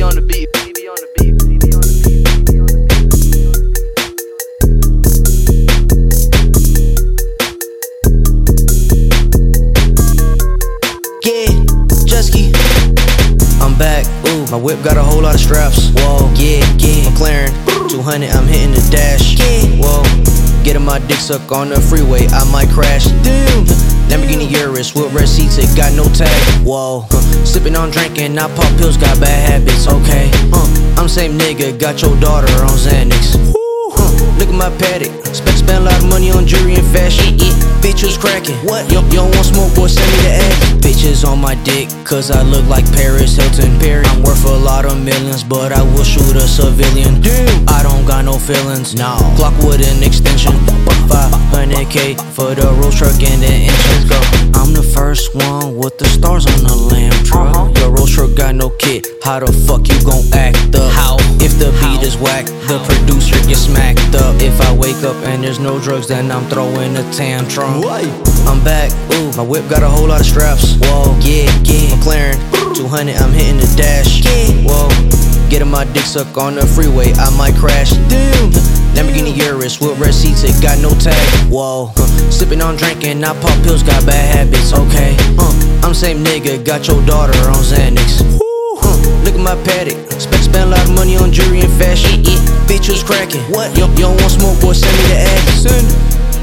on the beat. BB on the beat. BB on the beat. BB on the beat. Yeah, Jusky. I'm back. Ooh, my whip got a whole lot of straps. Whoa, yeah. McLaren 200, I'm hitting the dash. Yeah, whoa. Getting my dick sucked on the freeway, I might crash. Damn. Lamborghini Urus with red seats, it got no tag. Whoa. Sipping on drinking, I pop pills, got bad habits. Okay. I'm same nigga, got your daughter on Xanax. Look at my paddock. Spend a lot of money on jewelry and fashion. Bitches cracking. What? You don't want smoke, boy, send me the ad. Bitches on my dick, cause I look like Paris Hilton. I'm worth a lot of millions, but I will shoot a civilian. Damn. I don't got no feelings. No. Clock with an extension. 500K for the Rolls truck and the engine. Go. I'm the first one with the stars on the lamb truck. Your Rolls truck got no kit. How the fuck you gon' act up? How? If the beat is whack, the producer gets smacked up. If I wake up and there's no drugs, then I'm throwing a tantrum. I'm back, ooh, my whip got a whole lot of straps. Whoa, yeah. McLaren 200, I'm hitting the dash. Whoa, getting my dick sucked on the freeway, I might crash. Damn. Lamborghini Urus with red seats, it got no tag. Whoa, sipping on drinking, I pop pills, got bad habits. Okay, I'm same nigga, got your daughter on Xanax. Look at my paddock. Spend a lot of money on jewelry and fashion. Bitches cracking. What? You don't want smoke, boy, send me the ad. Send.